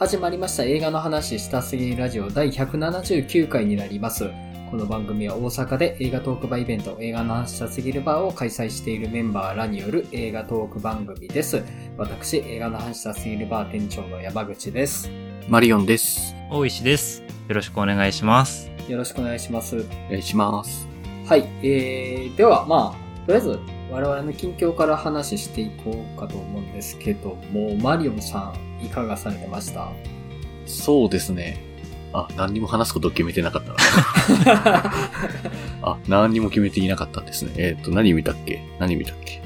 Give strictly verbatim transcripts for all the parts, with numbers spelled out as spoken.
始まりました映画の話したすぎラジオだいひゃくななじゅうきゅうかいになります。この番組は大阪で映画トークバーイベント映画の話したすぎるバーを開催しているメンバーらによる映画トーク番組です。私、映画の話したすぎるバー店長の山口です。 マリオンです。 大石です。よろしくお願いします。 よろしくお願いします。 お願いします。 はい、えー、ではまあ、とりあえず我々の近況から話していこうかと思うんですけども、マリオンさんいかがされてました？ そうですね。あ、何にも話すことを決めてなかったな。あ、何にも決めていなかったんですね。えっと、何見たっけ何見たっけ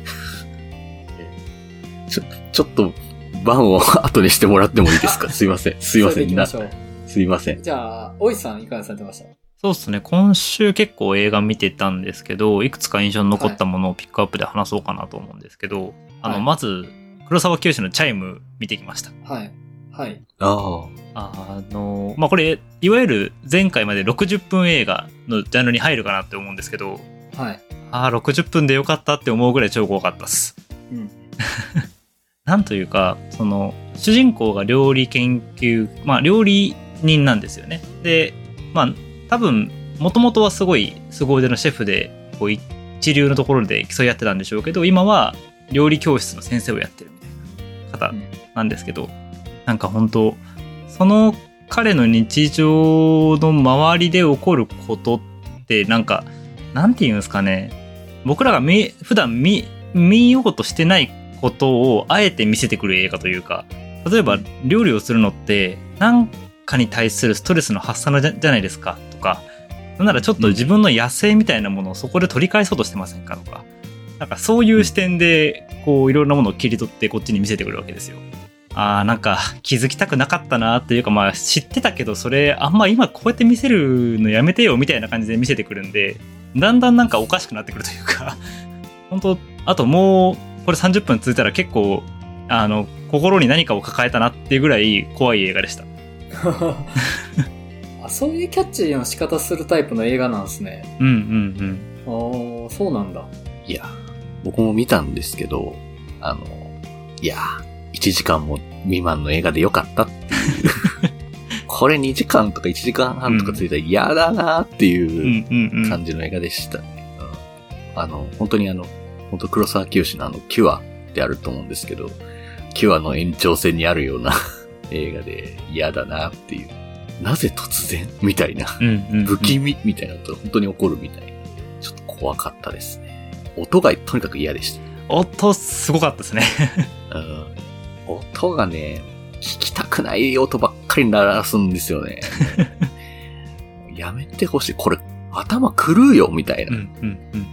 ちょ、ちょっと、番を後にしてもらってもいいですか？すいません。すいません。な、すいません。 じゃあ、おいさんいかがされてました？ そうですね。今週結構映画見てたんですけど、いくつか印象に残ったものをピックアップで話そうかなと思うんですけど、はい、あの、まず、黒沢清のチャイム見てきました。 はい。はい。 ああ。あの、まあ、これ、いわゆる前回までろくじゅっぷん映画のジャンルに入るかなって思うんですけど、 はい。 ああ、ろくじゅっぷんでよかったって思うぐらい超怖かったっす。 うん。 なんというか、その、主人公が料理研究、まあ、料理人なんですよね。で、まあ、多分、もともとはすごい凄腕のシェフで、こう一流のところで競い合ってたんでしょうけど、今は料理教室の先生をやってるみたいな方なんですけど、うん、なんか本当その彼の日常の周りで起こることって、なんか、なんていうんですかね、僕らが見普段見、見ようとしてないことをあえて見せてくる映画というか、例えば料理をするのって何かに対するストレスの発散じゃないですかとか、なんならちょっと自分の野生みたいなものをそこで取り返そうとしてませんかとか、なんかそういう視点でこういろんなものを切り取ってこっちに見せてくるわけですよ。あー、なんか気づきたくなかったなっていうか、まあ知ってたけどそれあんま今こうやって見せるのやめてよみたいな感じで見せてくるんで、だんだんなんかおかしくなってくるというか本当あともうこれさんじゅっぷん続いたら結構あの心に何かを抱えたなっていうぐらい怖い映画でしたあ、そういうキャッチの仕方するタイプの映画なんですね。 うんうんうん。ああ、そうなんだ。 いや、僕も見たんですけど、あの、いや、いちじかんも未満の映画でよかったっていう。これにじかんとかいちじかんはんとかついたら嫌だなっていう感じの映画でした。うんうんうん、あの、本当にあの、本当黒沢清のあの、キュアであると思うんですけど、キュアの延長線にあるような映画で嫌だなっていう。なぜ突然みたいな、うんうんうん、不気味みたいなことが本当に起こるみたいな。ちょっと怖かったですね。音がとにかく嫌でした。 音すごかったですね、 うん。音がね、聞きたくない音ばっかり鳴らすんですよね。やめてほしい。これ頭狂うよみたいな、うんうんうんうん。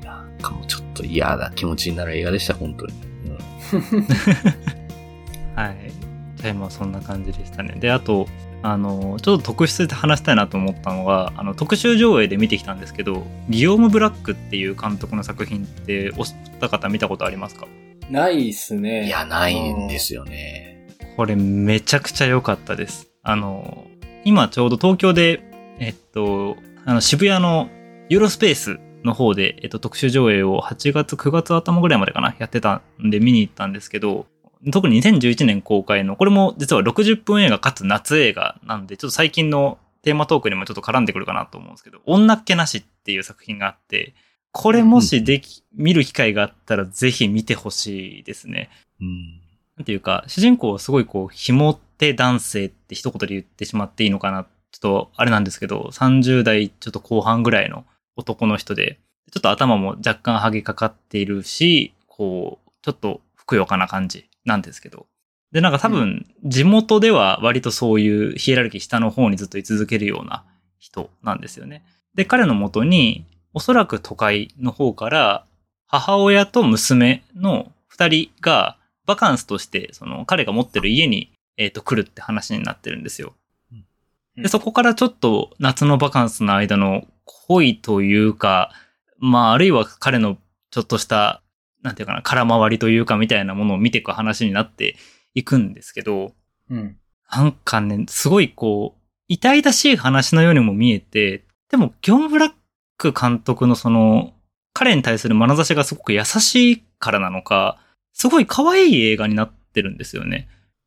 なんかもうちょっと嫌な気持ちになる映画でした本当に。うん、 はい。じゃあ今そんな感じでしたね。で、あと。あのちょっと特筆で話したいなと思ったのが、あの特集上映で見てきたんですけど、ギヨーム・ブラックっていう監督の作品ってお二方見たことありますか？ ないっすね。 いや、ないんですよね。 これめちゃくちゃ良かったです。あの今ちょうど東京でえっとあの渋谷のユーロスペースの方で、えっと、特集上映をはちがつくがつ頭ぐらいまでかなやってたんで見に行ったんですけど、特ににせんじゅういちねん公開の、これも実はろくじゅっぷん映画かつ夏映画なんで、ちょっと最近のテーマトークにもちょっと絡んでくるかなと思うんですけど、女っ気なしっていう作品があって、これもしでき、見る機会があったらぜひ見てほしいですね。 うん。 なんていうか、主人公はすごいこう、ひも手男性って一言で言ってしまっていいのかな、ちょっとあれなんですけど、さんじゅう代ちょっと後半ぐらいの男の人で、ちょっと頭も若干ハゲかかっているし、こう、ちょっとふくよかな感じなんですけど。で、なんか多分、地元では割とそういうヒエラルキー下の方にずっと居続けるような人なんですよね。で、彼の元に、おそらく都会の方から、母親と娘の二人が、バカンスとして、その、彼が持ってる家に、えっと、来るって話になってるんですよ。で、そこからちょっと夏のバカンスの間の恋というか、まあ、あるいは彼のちょっとした、なんていうかな、空回りというかみたいなものを見ていく話になっていくんですけど、 うん、 なんかね、すごいこう、痛々しい話のようにも見えて、でも、ギョン・ブラック監督のその、彼に対する眼差しがすごく優しいからなのか、すごい可愛い映画になってるんですよね。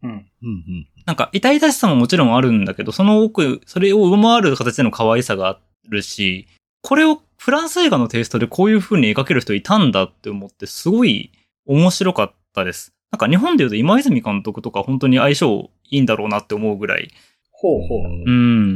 うん。 うんうん。 なんか痛々しさももちろんあるんだけど、その奥、それを上回る形での可愛さがあるし、これをフランス映画のテイストでこういう風に描ける人いたんだって思って、すごい面白かったです。なんか日本で言うと今泉監督とか本当に相性いいんだろうなって思うぐらい。 ほうほう。 うん、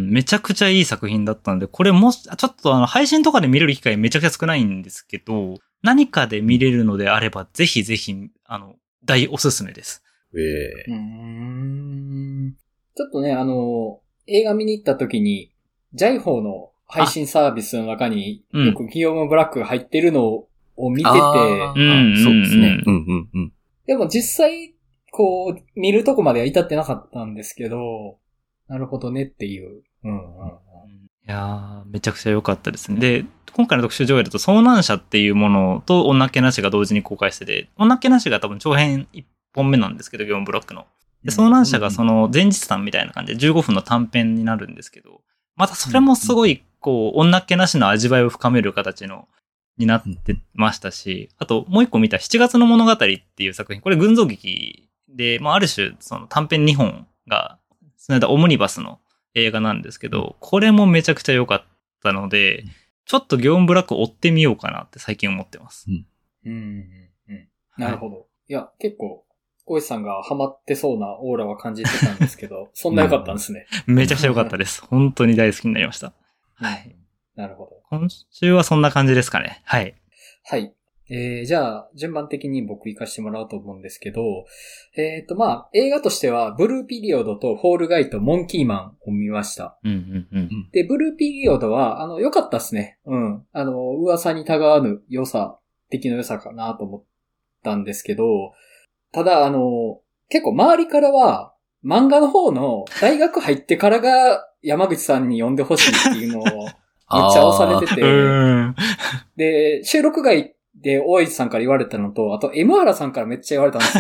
めちゃくちゃいい作品だったんで、これもし、ちょっとあの配信とかで見れる機会めちゃくちゃ少ないんですけど、何かで見れるのであれば、ぜひぜひ、あの、大おすすめです。 ええうーん。ちょっとね、あの、映画見に行った時に、ジャイフォーの配信サービスの中によくギヨーム・ブラックが入ってるのを見てて、 あうんうんうんそうですね。うんうんうん。 でも実際、こう、見るとこまでは至ってなかったんですけど、なるほどねっていう。うんうんうん、 いやー、めちゃくちゃ良かったですね。で、今回の特集上映だと、遭難者っていうものと女っ気なしが同時に公開してて、女っ気なしが多分長編いっぽんめなんですけど、ギヨーム・ブラックの。で、遭難者がその前日談みたいな感じでじゅうごふんの短編になるんですけど、またそれもすごい、こう、女っ気なしの味わいを深める形の、になってましたし、あともう一個見たしちがつの物語っていう作品、これ群像劇で、まあある種その短編にほんが、その間オムニバスの映画なんですけど、これもめちゃくちゃ良かったので、ちょっとギヨーム・ブラックを追ってみようかなって最近思ってます。 うんうんうんうん、なるほど。はい、いや、結構、小石さんがハマってそうなオーラは感じてたんですけど、そんな良かったんですね。 めちゃくちゃ良かったです。本当に大好きになりました。はい。 なるほど。 今週はそんな感じですかね。はい。 はい。えー、じゃあ、順番的に僕行かしてもらおうと思うんですけど、えっと、まあ、映画としては、ブルーピリオドとフォールガイとモンキーマンを見ました。 うんうんうん。 で、ブルーピリオドは、あの、良かったですね。うん。あの、噂にたがわぬ良さ、的の良さかなと思ったんですけど、ただ、あの、結構周りからは、漫画の方の大学入ってからが山口さんに読んでほしいっていうのを、めっちゃ押されてて、で、収録外で大石さんから言われたのと、あと M 原さんからめっちゃ言われたんですよ。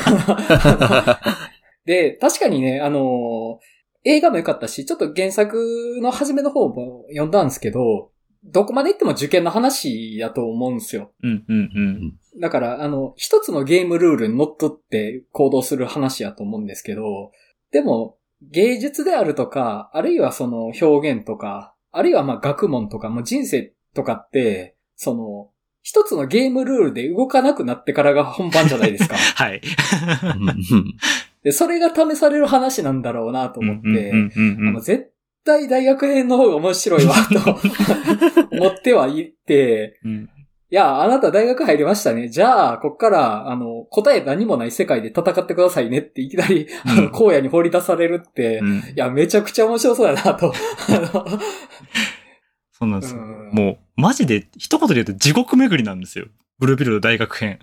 で、確かにね、あの、映画も良かったし、ちょっと原作の初めの方も読んだんですけど、どこまで行っても受験の話だと思うんですよ。 うんうんうん。 だから、あの、一つのゲームルールにのっとって行動する話やと思うんですけど、でも、芸術であるとか、あるいはその表現とか、あるいはまあ学問とか、もう人生とかって、その、一つのゲームルールで動かなくなってからが本番じゃないですか。 はい。 で、それが試される話なんだろうなと思って、絶対大学編の方が面白いわ、と思ってはいて、うん、いや、あなた大学入りましたね。じゃあ、こっから、あの、答え何もない世界で戦ってくださいねっていきなり、うん、あの、荒野に放り出されるって、うん、いや、めちゃくちゃ面白そうだなと。 そうなんですよ。もう、マジで、一言で言うと地獄巡りなんですよ。ブルーピルド大学編。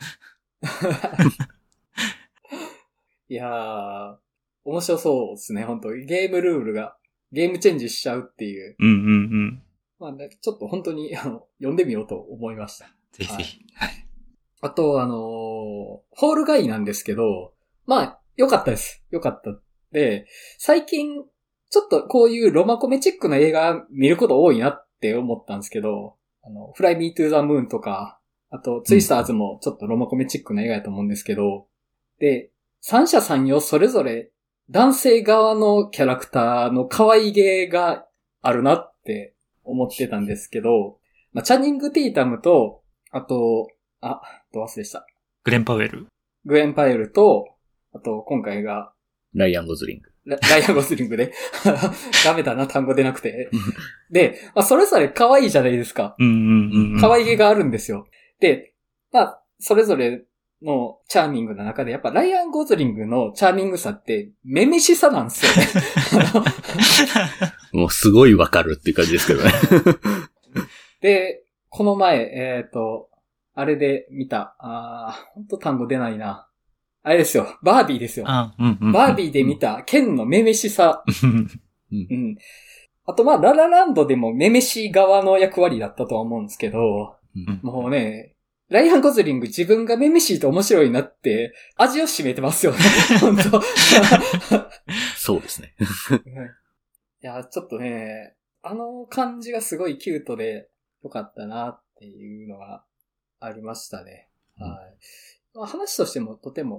いやー、面白そうですね、本当ゲームルールが、ゲームチェンジしちゃうっていう。 うんうんうん。 まあ、ちょっと本当に、あの、読んでみようと思いました。 ぜひぜひ。はい。 あと、あのー、フォールガイなんですけど、まあ、良かったです。良かった。で、最近、ちょっとこういうロマコメチックな映画見ること多いなって思ったんですけど、あの、フライミートゥーザムーンとか、あと、ツイスターズもちょっとロマコメチックな映画やと思うんですけど、で、三者三様それぞれ男性側のキャラクターの可愛げがあるなって思ってたんですけど、まあ、チャニング・ティータムと、あと、あ、ど忘れした。 グレン・パウエル。 グレン・パウエルと、あと、今回が、 ライアン・ゴズリング。 ラ, ライアン・ゴズリングで。ダメだな、単語出なくて。で、まあ、それぞれ可愛いじゃないですか。 うんうんうん。 可愛げがあるんですよ。で、まあ、それぞれのチャーミングの中で、やっぱライアン・ゴズリングのチャーミングさって、めめしさなんですよね。 もうすごいわかるっていう感じですけどね。 で、この前、えっと、あれで見た、あー、ほんと単語出ないな。あれですよ、バービーですよ。 あ、うんうんうん、 バービーで見た、ケンのめめしさ。 うんうん、あと、まあ、ララランドでもめめし側の役割だったとは思うんですけど、うん、もうね、ライアン・ゴズリング自分がめめしいと面白いなって、味を占めてますよね。本当そうですね。 いや、ちょっとね、あの感じがすごいキュートでよかったなっていうのがありましたね。はい。まあ、話としてもとても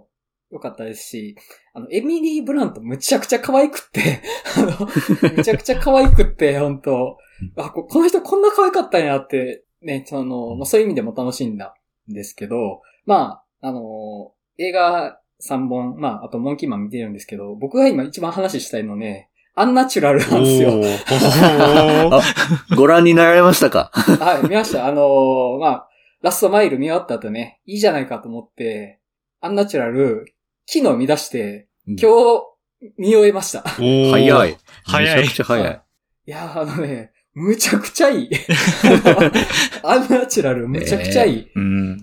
良かったですし、あの、エミリー・ブラントむちゃくちゃ可愛くって、あの、むちゃくちゃ可愛くって、本当あ、この人こんな可愛かったんやって、ね、その、まあ、そういう意味でも楽しんだんですけど、まあ、あの、映画さんぼん、まあ、あとモンキーマン見てるんですけど、僕が今一番話したいのね、アンナチュラルなんですよ。 あ、ご覧になられましたか？ はい、見ました。あの、まあ、ラストマイル見終わった後ね、いいじゃないかと思って、アンナチュラル、昨日見出して、今日見終えました。 早い。 早い。 めちゃくちゃ早い。 いや、あのね、むちゃくちゃいい。アンナチュラルむちゃくちゃいい。 えー、うん。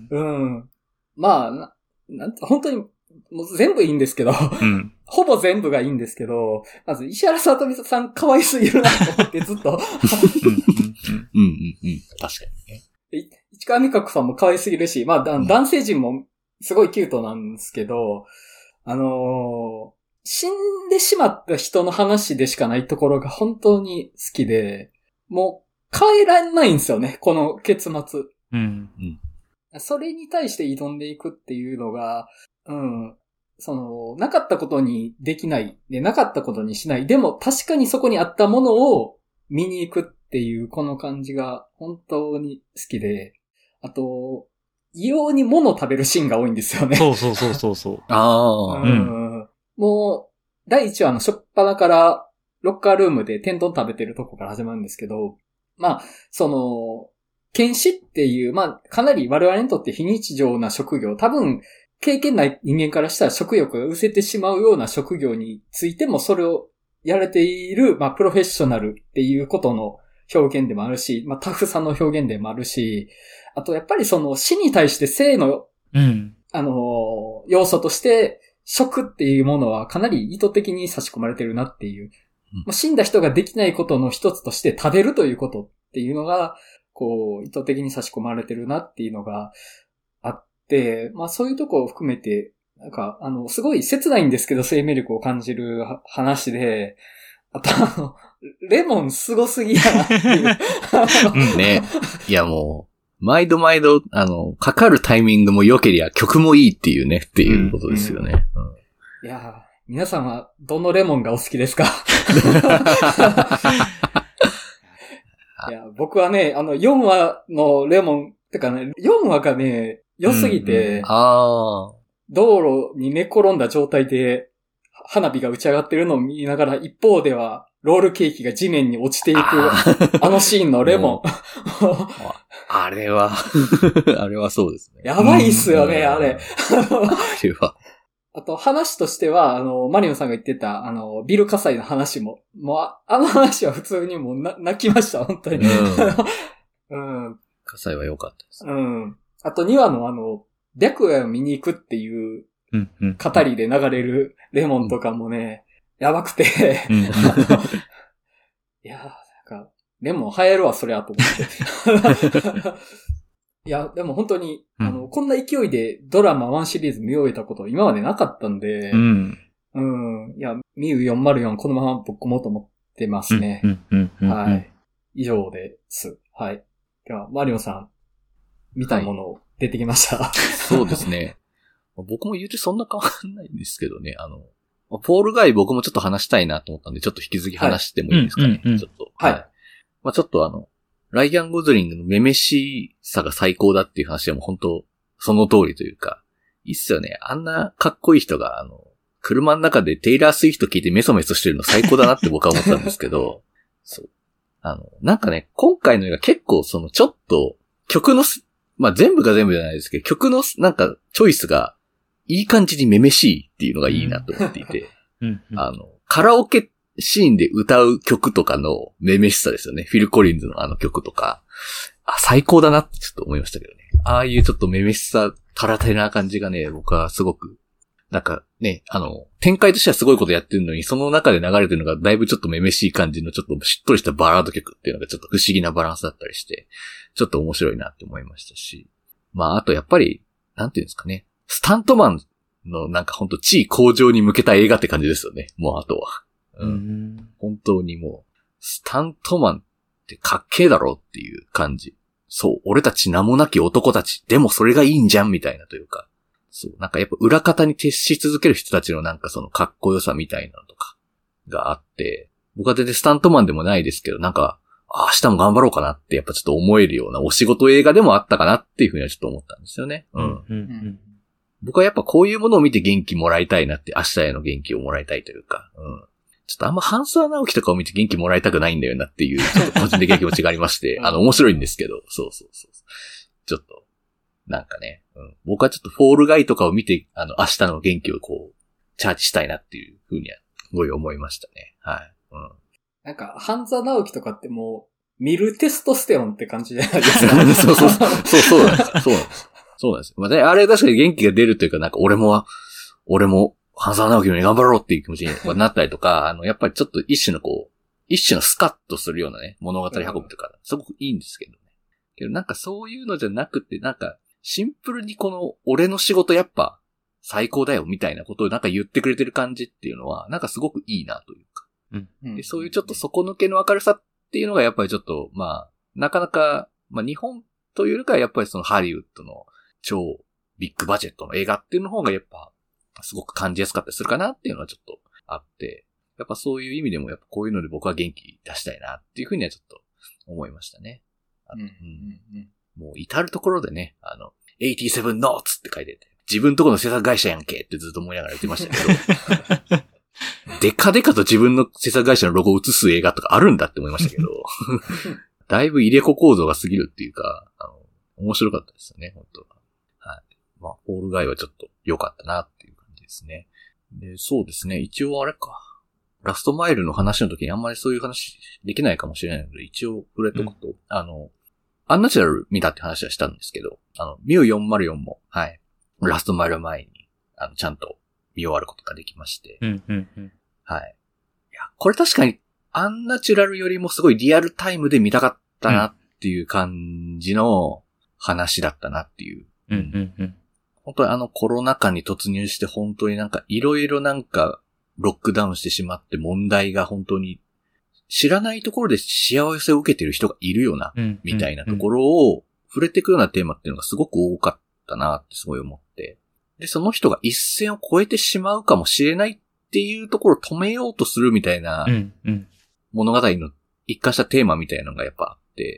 うん。まあ、な、なん本当に、もう全部いいんですけど、うん、ほぼ全部がいいんですけど、まず石原さとみさん可愛すぎるなと思ってずっと。うんうんうん。 確かにね。 市川美香子さんも可愛すぎるし、まあ、うん、男性陣もすごいキュートなんですけど、あのー、死んでしまった人の話でしかないところが本当に好きで、もう変えられないんですよね、この結末。 うん。 それに対して挑んでいくっていうのが、うん、その、なかったことにできない、で、なかったことにしない、でも確かにそこにあったものを見に行くっていうこの感じが本当に好きで、あと、異様に物を食べるシーンが多いんですよね。 そうそうそうそうそう。 ああ、 うん。もう、だいいちわの初っ端からロッカールームで天丼食べてるとこから始まるんですけど、まあ、その、剣士っていう、まあ、かなり我々にとって非日常な職業、多分、経験ない人間からしたら食欲が失せてしまうような職業についてもそれをやれている、まあ、プロフェッショナルっていうことの表現でもあるし、まあ、タフさの表現でもあるし、あとやっぱりその死に対して生の、 うん、 あの、要素として食っていうものはかなり意図的に差し込まれてるなっていう。うん、死んだ人ができないことの一つとして食べるということっていうのが、こう、意図的に差し込まれてるなっていうのがあって、まあそういうとこを含めて、なんか、あの、すごい切ないんですけど生命力を感じる話で、あとあの、レモンすごすぎやなっていう。 うんね。いやもう、毎度毎度、あの、かかるタイミングも良けりゃ曲もいいっていうね、っていうことですよね。うんうん、 いや皆さんはどのレモンがお好きですか？いや、僕はね、あの、よんわのレモン、てかね、よんわがね、良すぎて、うんうん、 あ道路に寝転んだ状態で、花火が打ち上がってるのを見ながら、一方では、ロールケーキが地面に落ちていく、あ, あのシーンのレモン。 あれは、あれはそうですね。 やばいっすよね、うん、あれ。 あれは。 あと話としては、あの、マリオンさんが言ってた、あの、ビル火災の話も、もう、あの話は普通にもうな泣きました、本当に。うん。うん、 火災は良かったです。 うん。あとにわのあの、白夜を見に行くっていう、語りで流れるレモンとかもね、うん、やばくて。いやー、なんか、レモン流行るわ、そりゃ、と思って。いや、でも本当に、うん、あの、こんな勢いでドラマワンシリーズ見終えたこと今までなかったんで、 うん。 うん。いや、ミューよんまるよんこのままぶっ込もうと思ってますね。はい。以上です。はい。では、マリオンさん、見たもの出てきました、はい、 そうですね。僕も言うてそんな変わんないんですけどね。あの、ポールガイ僕もちょっと話したいなと思ったんで、ちょっと引き続き話してもいいですかね。はい、ちょっと。 はい。 まあちょっとあの、ライアン・ゴズリングのめめしさが最高だっていう話はもう本当、その通りというか、いいっすよね。あんなかっこいい人が、あの、車の中でテイラー・スウィフト聞いてメソメソしてるの最高だなって僕は思ったんですけど、そう。あの、なんかね、今回の映画結構そのちょっと、曲の、まあ全部が全部じゃないですけど、曲のなんかチョイスが、いい感じにめめしいっていうのがいいなと思っていて、 うんうん、 あの、カラオケシーンで歌う曲とかのめめしさですよね。フィル・コリンズのあの曲とか、あ、最高だなってちょっと思いましたけどね。ああいうちょっとめめしさ、たらてな感じがね、僕はすごく、なんかね、あの、展開としてはすごいことやってるのに、その中で流れてるのがだいぶちょっとめめしい感じのちょっとしっとりしたバラード曲っていうのがちょっと不思議なバランスだったりして、ちょっと面白いなって思いましたし、まああとやっぱり、なんていうんですかね、スタントマンのなんかほんと地位向上に向けた映画って感じですよね、もうあとは。うん。うん、本当にもう、スタントマンってかっけえだろっていう感じ。そう、俺たち名もなき男たち、でもそれがいいんじゃんみたいなというか、 そう、なんかやっぱ裏方に徹し続ける人たちのなんかそのかっこよさみたいなのとかがあって、僕は全然スタントマンでもないですけど、なんか、あ、明日も頑張ろうかなってやっぱちょっと思えるようなお仕事映画でもあったかなっていうふうにはちょっと思ったんですよね。うん。 うんうん、 僕はやっぱこういうものを見て元気もらいたいなって、明日への元気をもらいたいというか、うん。ちょっとあんまハンサー直樹とかを見て元気もらいたくないんだよなっていう、ちょっと個人的な気持ちがありまして、あの、面白いんですけど、そうそうそう。ちょっと、なんかね、うん、僕はちょっとフォールガイとかを見て、あの、明日の元気をこう、チャージしたいなっていうふうには、すごい思いましたね。はい。うん。 なんか、半沢直樹とかってもう、見るテストステロンって感じじゃないですか。 そうそうそう。そう、そうなんです。そうなんです。そうなんです。まあ、ね、あれ確かに元気が出るというか、なんか俺も、俺も、半沢直樹より頑張ろうっていう気持ちになったりとか、あの、やっぱりちょっと一種のこう、一種のスカッとするようなね、物語運ぶとか、すごくいいんですけどね。けどなんかそういうのじゃなくて、なんか、シンプルにこの、俺の仕事やっぱ、最高だよみたいなことをなんか言ってくれてる感じっていうのは、なんかすごくいいなというか。うん、でそういうちょっと底抜けの明るさっていうのがやっぱりちょっと、まあ、なかなか、まあ日本というよりかはやっぱりそのハリウッドの超ビッグバジェットの映画っていうの方がやっぱ、すごく感じやすかったりするかなっていうのはちょっとあって、やっぱそういう意味でもやっぱこういうので僕は元気出したいなっていうふうにはちょっと思いましたね。うんうんうん、もう至るところでね、あの、はちじゅうななノーツって書いてて、自分とこの制作会社やんけってずっと思いながら言ってましたけど、デカデカと自分の制作会社のロゴを映す映画とかあるんだって思いましたけど、だいぶ入れ子構造が過ぎるっていうか、あの、面白かったですよね、本当は。はい。まあ、フォールガイはちょっと良かったなっていう感じですね。で、そうですね、一応あれか。ラストマイルの話の時にあんまりそういう話できないかもしれないので、一応触れとくと、うん、あの、アンナチュラル見たって話はしたんですけど、あの、ミューよんまるよんも、はい、ラストマイル前に、あの、ちゃんと見終わることができまして、 うんうんうん、 はい。いや、これ確かに、アンナチュラルよりもすごいリアルタイムで見たかったなっていう感じの話だったなっていう。 うんうんうん、 本当にあのコロナ禍に突入して本当になんかいろいろなんかロックダウンしてしまって問題が本当に知らないところで幸せを受けてる人がいるよな、うんうんうん、みたいなところを触れていくようなテーマっていうのがすごく多かったなってすごい思って。で、その人が一線を越えてしまうかもしれないっていうところを止めようとするみたいな物語の一貫したテーマみたいなのがやっぱあって、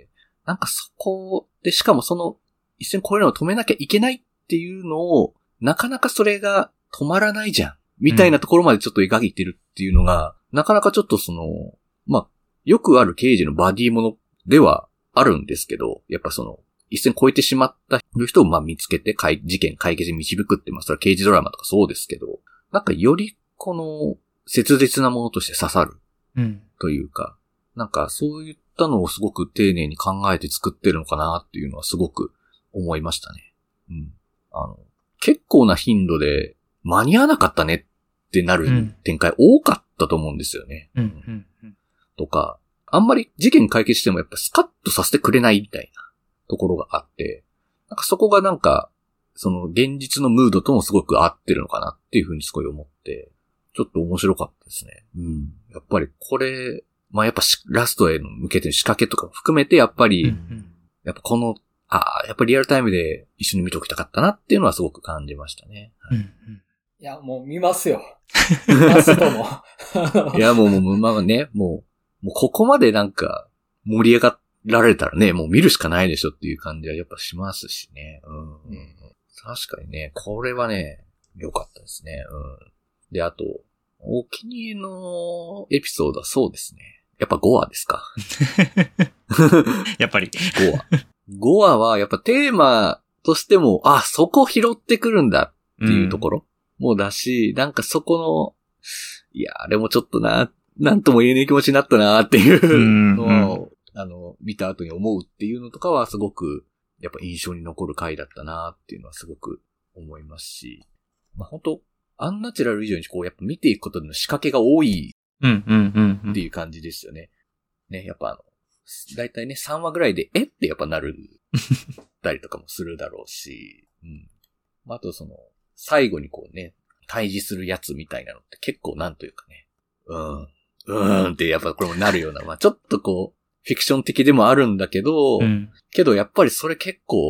なんかそこでしかもその一線越えるのを止めなきゃいけないっていうのをなかなかそれが止まらないじゃんみたいなところまでちょっと描いてるっていうのが、うん、なかなかちょっとその、まあ、よくある刑事のバディものではあるんですけど、やっぱその、一線越えてしまった人をまあ見つけて事件解決に導くって、まあそれは刑事ドラマとかそうですけど、なんかよりこの切実なものとして刺さるというか、うん、なんかそういったのをすごく丁寧に考えて作ってるのかなっていうのはすごく思いましたね。うん。あの、結構な頻度で間に合わなかったねってなる展開多かったと思うんですよね。 うんうんうん、 とか、あんまり事件解決してもやっぱスカッとさせてくれないみたいなところがあって、なんかそこがなんか、その現実のムードともすごく合ってるのかなっていうふうにすごい思って、ちょっと面白かったですね。うん。やっぱりこれ、まあやっぱラストへの向けての仕掛けとかも含めてやっぱり、うんうん、やっぱこの、ああ、やっぱりリアルタイムで一緒に見ておきたかったなっていうのはすごく感じましたね。はい、 うんうん、いや、もう見ますよ。ラストも。 いや、もう、もう、まあね、もう、もうここまでなんか盛り上がられたらね、もう見るしかないでしょっていう感じはやっぱしますしね。うんうん、確かにね、これはね、良かったですね。うん。で、あと、お気に入りのエピソードはそうですね。やっぱごわですか。 やっぱり。 ごわ。ごわはやっぱテーマとしても、あ、そこ拾ってくるんだっていうところもだし、うん、なんかそこの、いや、あれもちょっとな、なんとも言えない気持ちになったなっていうのを、うんうん、あの、見た後に思うっていうのとかはすごく、やっぱ印象に残る回だったなっていうのはすごく思いますし、まあ本当アンナチュラル以上にこうやっぱ見ていくことの仕掛けが多いっていう感じですよね。ね、やっぱあの、だいたいねさんわぐらいでえってやっぱなるたりとかもするだろうし、うん。あとその最後にこうね対峙するやつみたいなのって結構なんというかね、うん、うーんってやっぱこれもなるような、まあちょっとこうフィクション的でもあるんだけど、うん、けどやっぱりそれ結構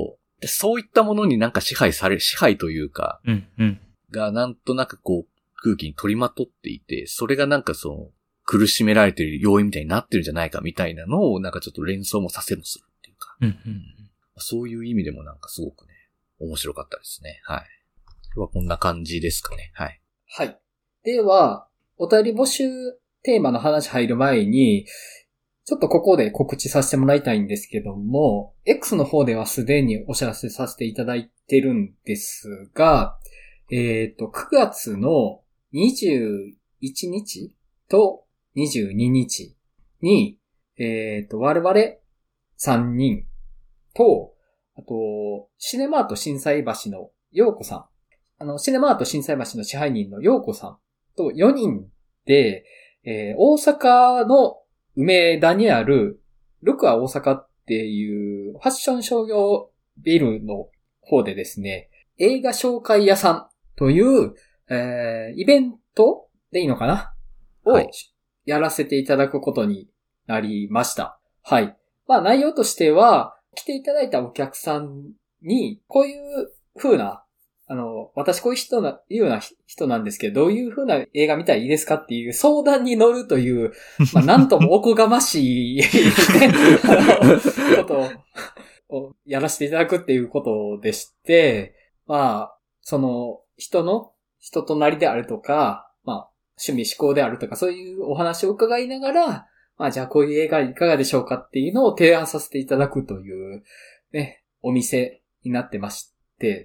そういったものになんか支配され、支配というか、 うんうん。 がなんとなくこう空気に取りまとっていて、それがなんかその苦しめられている要因みたいになってるんじゃないかみたいなのをなんかちょっと連想もさせもするっていうか、 うんうん。 そういう意味でもなんかすごくね、面白かったですね。はい。これはこんな感じですかね。はい。 はい。では、お便り募集テーマの話入る前に、ちょっとここで告知させてもらいたいんですけども、X の方ではすでにお知らせさせていただいてるんですが、えっと、くがつのにじゅういちにちとにじゅうににちに、えっと、我々さんにんと、あと、シネマート心斎橋の陽子さん、あの、シネマート心斎橋の支配人の陽子さんとよにんで、えー、大阪の梅田にあるルクア大阪っていうファッション商業ビルの方でですね、映画紹介屋さんという、えー、イベントでいいのかなを、はい、やらせていただくことになりました。はい。まあ内容としては、来ていただいたお客さんに、こういう風な、あの、私こういう人な、いうような人なんですけど、どういう風な映画見たらいいですかっていう相談に乗るという、まあなんともおこがましい、ね、ことをやらせていただくっていうことでして、まあ、その人の人となりであるとか、まあ趣味思考であるとかそういうお話を伺いながら、まあじゃあこういう映画いかがでしょうかっていうのを提案させていただくというね、お店になってまして、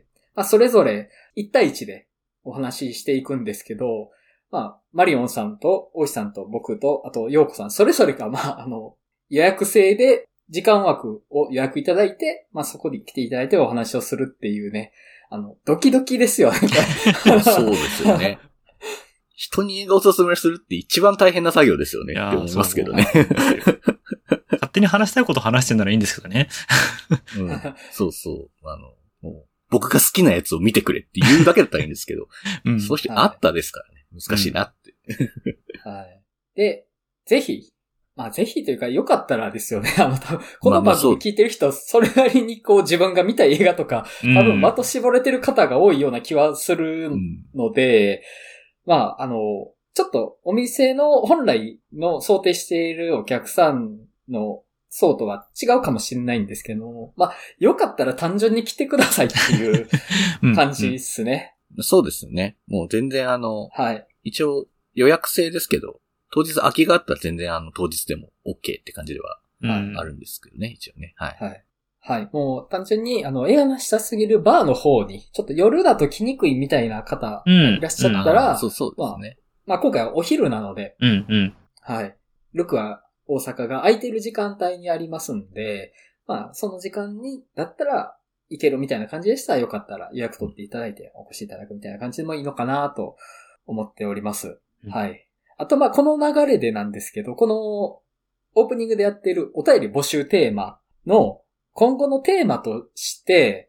まあ、それぞれいち対いちでお話ししていくんですけど、まあ、マリオンさんと、大石さんと僕と、あと、ヨーコさん、それぞれが、まあ、あの、予約制で時間枠を予約いただいて、まあ、そこに来ていただいてお話をするっていうね、あの、ドキドキですよね。 そうですよね。人に映画をおすすめするって一番大変な作業ですよね。って思いますけどね。 勝手に話したいこと話してんならいいんですけどね。 うん、そうそう。あの、もう僕が好きなやつを見てくれって言うだけだったらいいんですけど、うん、そうしてあったですからね。難しいなって。 うん、はい。で、ぜひ、まあぜひというかよかったらですよね。あの、この番組聞いてる人、それなりにこう自分が見た映画とか、多分的絞れてる方が多いような気はするので、うん、まあ、あの、ちょっとお店の本来の想定しているお客さんの層とは違うかもしれないんですけども、まあ、よかったら単純に来てくださいっていう感じですねうんうん。そうですね。もう全然あの、 はい。 一応予約制ですけど、当日空きがあったら全然あの当日でも OK って感じではあるんですけどね、うん、一応ね。はい。 はい。はい。もう単純にあの映画のしたすぎるバーの方に、ちょっと夜だと来にくいみたいな方いらっしゃったら、 うんうん、そうそうですね。 まあ、まあ今回はお昼なので、 うんうん、 はい。ルクは大阪が空いてる時間帯にありますんで、まあ、その時間に、だったら、行けるみたいな感じでしたらよかったら予約取っていただいてお越しいただくみたいな感じでもいいのかなと思っております。うん、はい。あと、まあ、この流れでなんですけど、このオープニングでやっているお便り募集テーマの今後のテーマとして、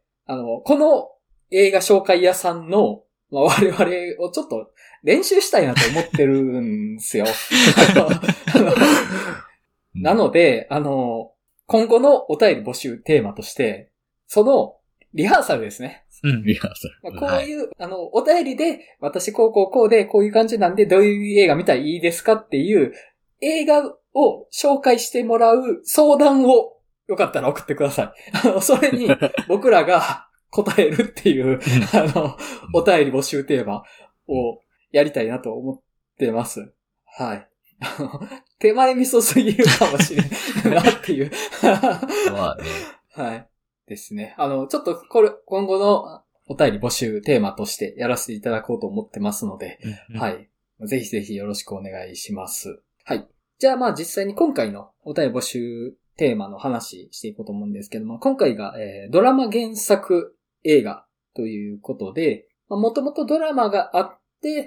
あの、この映画紹介屋さんの、まあ、我々をちょっと練習したいなと思ってるんですよ。あのなので、あの、今後のお便り募集テーマとして、そのリハーサルですね。 うん、リハーサル。 まあ、こういう、はい、あの、お便りで、私こうこうこうで、こういう感じなんで、どういう映画見たらいいですかっていう、映画を紹介してもらう相談を、よかったら送ってください。あの、それに、僕らが答えるっていう、あの、お便り募集テーマをやりたいなと思ってます。はい。手前味噌すぎるかもしれないなっていう。 まあね。 はい。ですね。あの、ちょっとこれ、今後のお便り募集テーマとしてやらせていただこうと思ってますので、うんうん、はい。ぜひぜひよろしくお願いします。はい。じゃあまあ実際に今回のお便り募集テーマの話していこうと思うんですけども、今回が、えー、ドラマ原作映画ということで、もともとドラマがあって、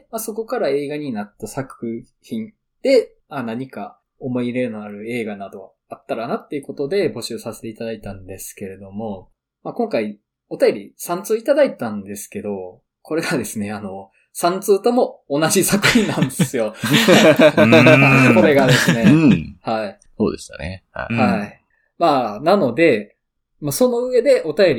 まあ、そこから映画になった作品で、あ、何か思い入れのある映画などあったらなっていうことで募集させていただいたんですけれども、まあ、今回お便りさん通いただいたんですけど、これがですね、あの、さん通とも同じ作品なんですよ。これがですね、うん。はい。 そうでしたね。 はい。はい、まあ、なので、まあ、その上でお便り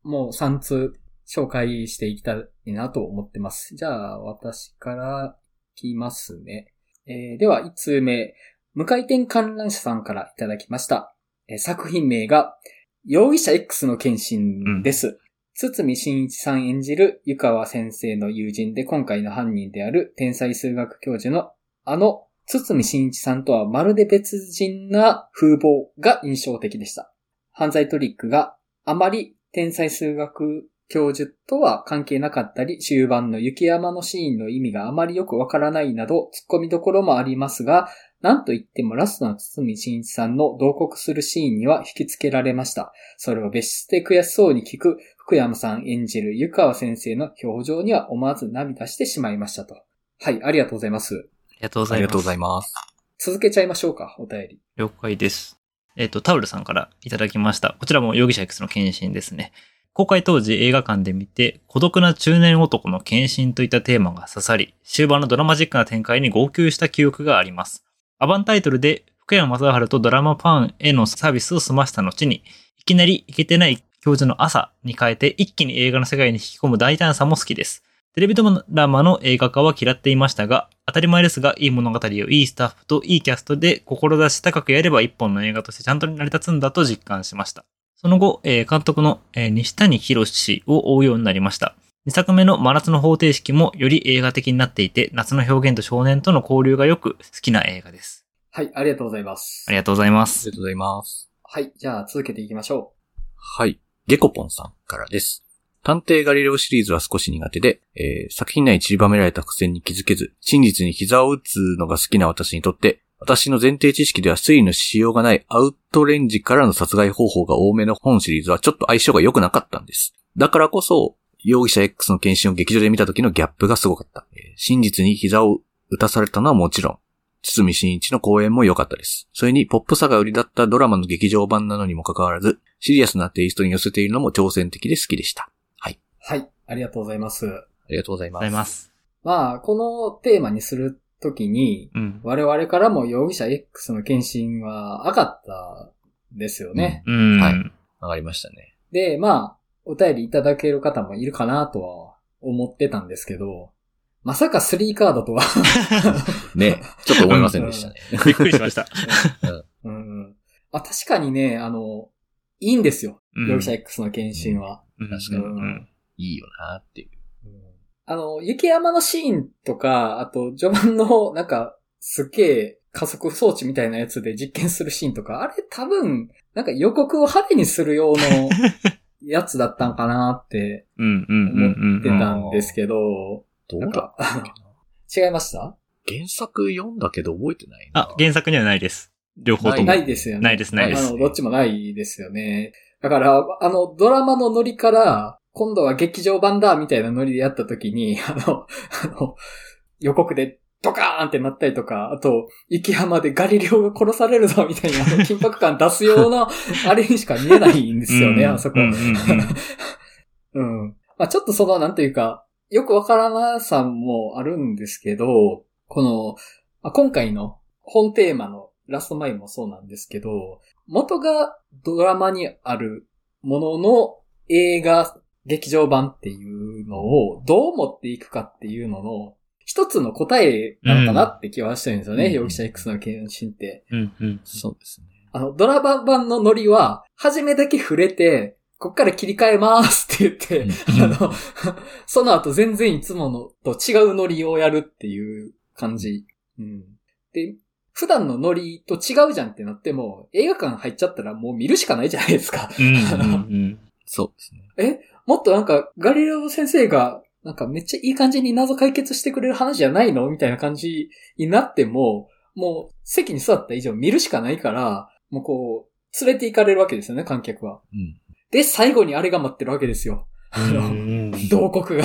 もうさん通紹介していきたいなと思ってます。じゃあ、私からいきますね。えー、では、いち通目、無回転観覧車さんからいただきました。えー、作品名が、容疑者 X の献身です。うん、堤真一さん演じる湯川先生の友人で今回の犯人である天才数学教授のあの堤真一さんとはまるで別人な風貌が印象的でした。犯罪トリックがあまり天才数学教授とは関係なかったり、終盤の雪山のシーンの意味があまりよくわからないなど、突っ込みどころもありますが、なんといってもラストの堤真一さんの同国するシーンには引きつけられました。それを別室で悔しそうに聞く福山さん演じる湯川先生の表情には思わず涙してしまいましたと。はい、ありがとうございます。 ありがとうございます。 ありがとうございます。 続けちゃいましょうか、お便り。 了解です。えっと、タウルさんからいただきました。こちらも容疑者 X の献身ですね。公開当時映画館で見て、孤独な中年男の献身といったテーマが刺さり、終盤のドラマチックな展開に号泣した記憶があります。アバンタイトルで福山雅治とドラマファンへのサービスを済ました後に、いきなりイケてない教授の朝に変えて一気に映画の世界に引き込む大胆さも好きです。テレビドラマの映画化は嫌っていましたが、当たり前ですが、いい物語をいいスタッフといいキャストで志高くやれば一本の映画としてちゃんと成り立つんだと実感しました。その後、えー、監督の、えー、西谷博氏を追うようになりました。にさくめの真夏の方程式もより映画的になっていて、夏の表現と少年との交流がよく好きな映画です。 はい、ありがとうございます。 ありがとうございます。 ありがとうございます。 はい、じゃあ続けていきましょう。 はい。ゲコポンさんからです。探偵ガリレオシリーズは少し苦手で、えー、作品内に散りばめられた伏線に気づけず、真実に膝を打つのが好きな私にとって、私の前提知識では推理のしようがないアウトレンジからの殺害方法が多めの本シリーズはちょっと相性が良くなかったんです。だからこそ、容疑者 X の検診を劇場で見た時のギャップがすごかった。えー、真実に膝を打たされたのはもちろん、堤真一の公演も良かったです。それにポップさが売りだったドラマの劇場版なのにもかかわらず、シリアスなテイストに寄せているのも挑戦的で好きでした。はい。 はい、ありがとうございます。 ありがとうございます。 ありがとうございます。 まあ、このテーマにするときに、うん、我々からも容疑者 X の検診は上がったんですよね。 うん。 はい。上がりましたね。 で、まあ、お便りいただける方もいるかなとは思ってたんですけど、まさかスリーカードとは。 ね、ちょっと思いませんでしたね。 びっくりしました。 うんうん、あ、確かにね、あの、いいんですよ。うん、容疑者 X の検診は。 うん、確かに、うん。いいよなっていう。 あの、雪山のシーンとか、あと、序盤の、なんか、すっげえ加速装置みたいなやつで実験するシーンとか、あれ多分、なんか予告を派手にする用のやつだったんかなって思ってたんですけど、 どうだったっけな違いました？ 原作読んだけど覚えてないな。 あ、原作にはないです。両方とも。 ないですよね。 ないです、ないです。 あの、どっちもないですよね。だから、あの、ドラマのノリから、今度は劇場版だみたいなノリでやった時に、あの、あの、予告でドカーンってなったりとか、あと、雪山でガリレオが殺されるぞみたいな緊迫感出すような、あれにしか見えないんですよね、あそこ。うん、うんうん。まあちょっとその、なんていうか、よくわからなさもあるんですけど、この、まあ、今回の本テーマのラストマイルもそうなんですけど、元がドラマにあるものの映画、劇場版っていうのをどう持っていくかっていうのの一つの答えなのかなって気はしてるんですよね、うん、容疑者 X の検診って、 うんうん、 そうですね。 あの、ドラマ版のノリは、初めだけ触れて、こっから切り替えますって言って、うん、あの、その後全然いつものと違うノリをやるっていう感じ。うん、で、普段のノリと違うじゃんってなっても、映画館入っちゃったらもう見るしかないじゃないですか。 うんうんうん、 そうですね。 えもっとなんか、ガリレオ先生が、なんかめっちゃいい感じに謎解決してくれる話じゃないのみたいな感じになっても、もう席に座った以上見るしかないから、もうこう、連れて行かれるわけですよね、観客は。 うん、 で、最後にあれが待ってるわけですよ。あの、同国が。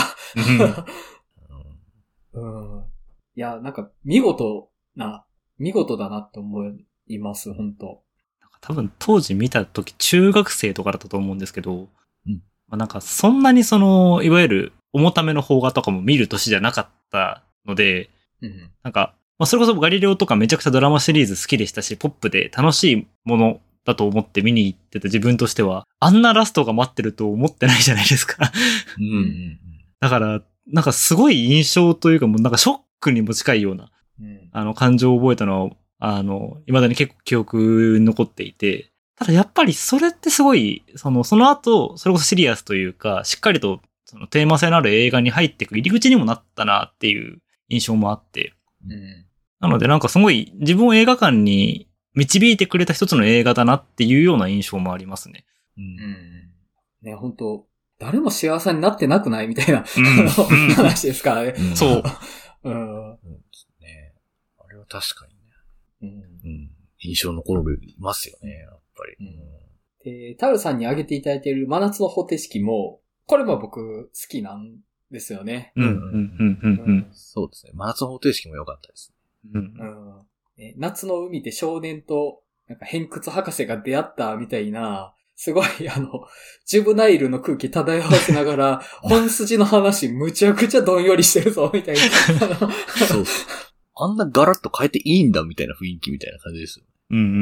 うん。いや、なんか見事な、見事だなって思います、本当。 多分当時見た時中学生とかだったと思うんですけど、 うんまあ、なんかそんなにそのいわゆる重ための邦画とかも見る年じゃなかったので、 うん、 なんか、まあ、それこそガリレオとかめちゃくちゃドラマシリーズ好きでしたし、ポップで楽しいものだと思って見に行ってた自分としては、あんなラストが待ってると思ってないじゃないですか。 うんうんうん。 だから、なんかすごい印象というかもうなんかショックにも近いような、うん、あの感情を覚えたのは、あの、未だに結構記憶に残っていて、ただやっぱりそれってすごい、その、その後、それこそシリアスというか、しっかりとそのテーマ性のある映画に入っていく入り口にもなったなっていう印象もあって、うん、なのでなんかすごい自分を映画館に導いてくれた一つの映画だなっていうような印象もありますね。 うん。ね、本当誰も幸せになってなくないみたいな、うん、話ですからね。 うん、そう。 うん。ね、あれは確かにね。うん。うん、印象残りますよね、やっぱり。うん、 で、タルさんに挙げていただいている真夏の方程式も、これも僕好きなんですよね。 うん、うん、うん、うん。 そうですね。真夏の方程式も良かったですね。うん。うん、夏の海で少年と、なんか偏屈博士が出会ったみたいな、すごいあの、ジュブナイルの空気漂わせながら、本筋の話むちゃくちゃどんよりしてるぞ、みたいな。 そう。あんなガラッと変えていいんだ、みたいな雰囲気みたいな感じですよ。 うんうんうん。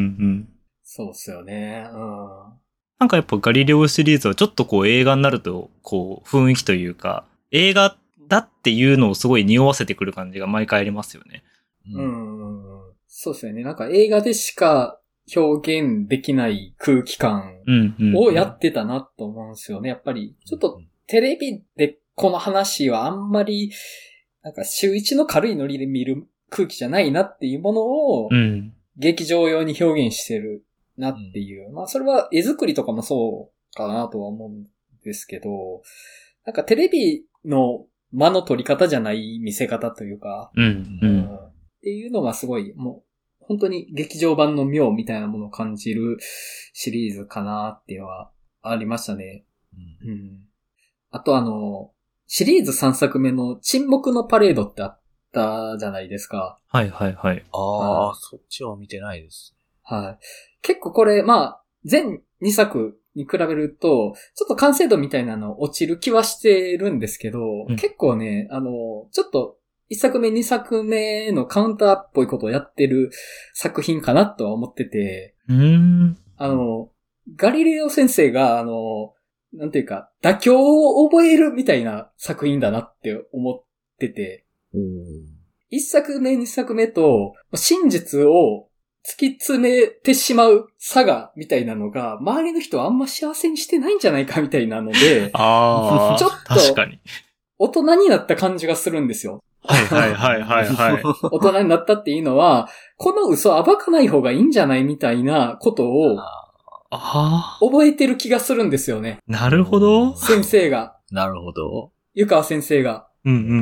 そうっすよね。うん。 なんかやっぱガリレオシリーズはちょっとこう映画になると、こう雰囲気というか、映画だっていうのをすごい匂わせてくる感じが毎回ありますよね。 うん。うん、そうですよね。なんか映画でしか表現できない空気感をやってたなと思うんですよね。やっぱり、ちょっとテレビでこの話はあんまり、なんか週一の軽いノリで見る空気じゃないなっていうものを、劇場用に表現してるなっていう。うん、まあそれは絵作りとかもそうかなとは思うんですけど、なんかテレビの間の取り方じゃない見せ方というか、 うんうん、 っていうのがすごい、もう、本当に劇場版の妙みたいなものを感じるシリーズかなっていうのはありましたね。うんうん、あとあの、シリーズさんさくめの沈黙のパレードってあったじゃないですか。 はいはいはい。 ああ、はい、そっちは見てないです。 はい。結構これ、まあ、全にさくに比べると、ちょっと完成度みたいなの落ちる気はしてるんですけど、うん、結構ね、あの、ちょっと、いっさくめ、にさくめのカウンターっぽいことをやってる作品かなとは思ってて、 うーんあの、ガリレオ先生が、あの、なんていうか、妥協を覚えるみたいな作品だなって思ってて、いっさくめ、にさくめと真実を突き詰めてしまう差がみたいなのが、周りの人はあんま幸せにしてないんじゃないかみたいなので、 あちょっと確かに大人になった感じがするんですよ。 はいはいはいはいはい。 大人になったっていうのは、この嘘暴かない方がいいんじゃないみたいなことを、覚えてる気がするんですよね。 なるほど。 先生が。 なるほど。 湯川先生が。 うんうんうん。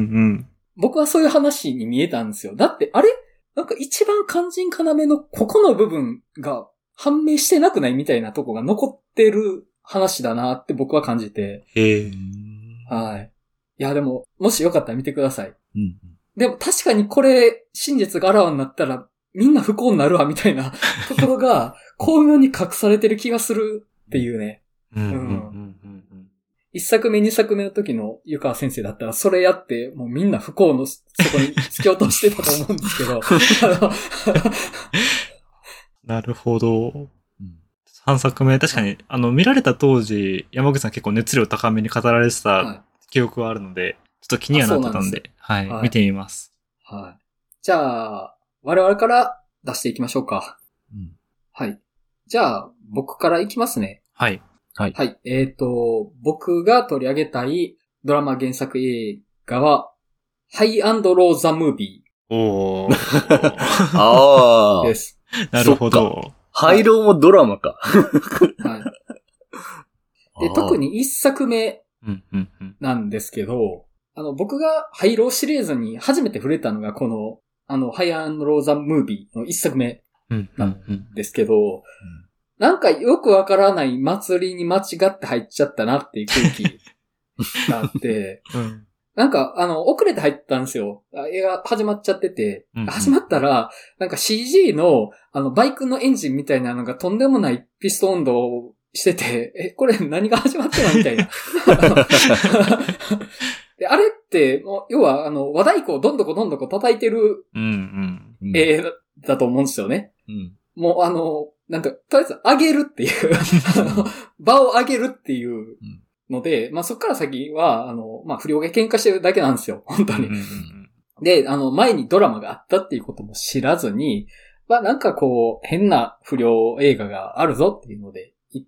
僕はそういう話に見えたんですよ。だって、あれなんか一番肝心要のここの部分が判明してなくないみたいなとこが残ってる話だなって僕は感じて。 へえ。 はい。いやでも、もしよかったら見てください。 うん、 でも確かにこれ、真実があらわになったら、みんな不幸になるわみたいなところが、巧妙に隠されてる気がするっていうね。 うんうんうんうん一作目二作目の時の湯川先生だったら、それやって、もうみんな不幸のそこに突き落としてたと思うんですけど。 なるほど。三作目、確かに、あの、見られた当時、山口さん結構熱量高めに語られてた記憶はあるので、はい、ちょっと気にはなってたんで、んではい、はい、見てみます。 はい。じゃあ、我々から出していきましょうか。 うん、 はい。じゃあ、僕からいきますね。 はい。 はい。 はい。えっと、僕が取り上げたいドラマ原作映画は、ハイ&ローザムービー。おー。ああ。 です。 なるほど。 ハイローもドラマか。 はい。で、特に一作目なんですけど、あの、僕がハイローシリーズに初めて触れたのがこの、あの、ハイ&ローザムービーの一作目なんですけど、うんうんうんなんかよくわからない祭りに間違って入っちゃったなっていう空気があって、 うん、 なんかあの、遅れて入ったんですよ。映画始まっちゃってて、うんうん、始まったら、なんか シージー のあのバイクのエンジンみたいなのがとんでもないピストン温度をしてて、え、これ何が始まってるのみたいな。であれって、要はあの、和太鼓をどんどこどんどこ叩いてる、 うんうん、 映画だと思うんですよね。 うん、 もうあの、 なんか、とりあえず上げるっていう、あの、場を上げるっていうので、まあそっから先は、あの、まあ不良が喧嘩してるだけなんですよ、本当に。で、あの、前にドラマがあったっていうことも知らずに、まあなんかこう、変な不良映画があるぞっていうので行って、